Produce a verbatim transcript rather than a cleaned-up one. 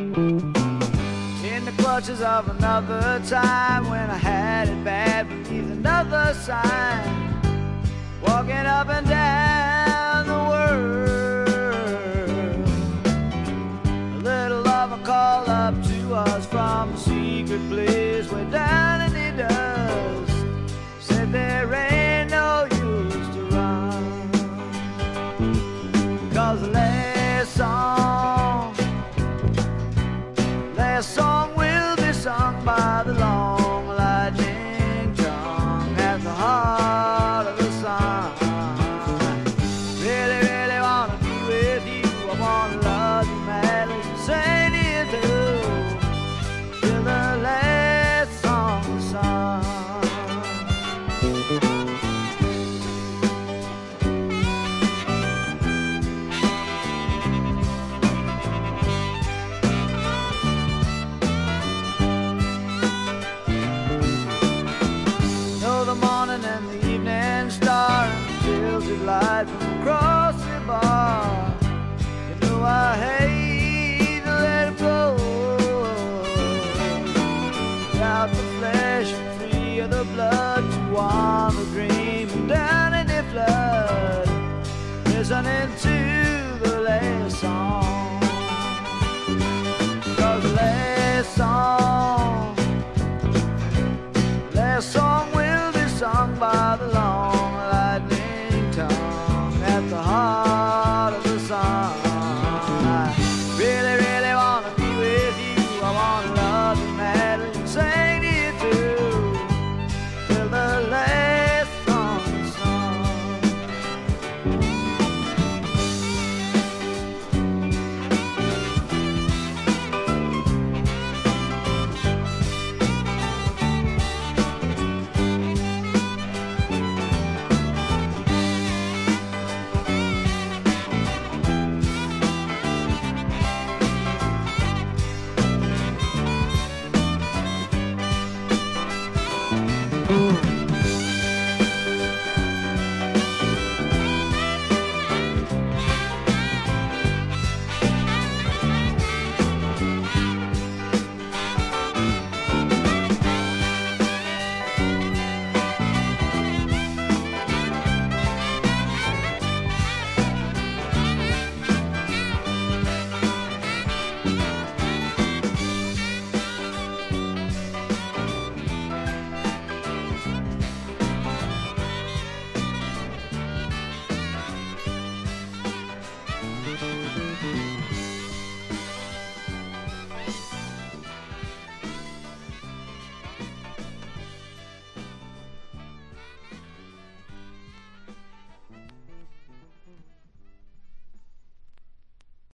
In the clutches of another time when I had it bad beneath another sign, walking up and down the world. A little lover called up to us from a secret place way down in the dust. Said there ain't no use to run, 'cause the last song, last song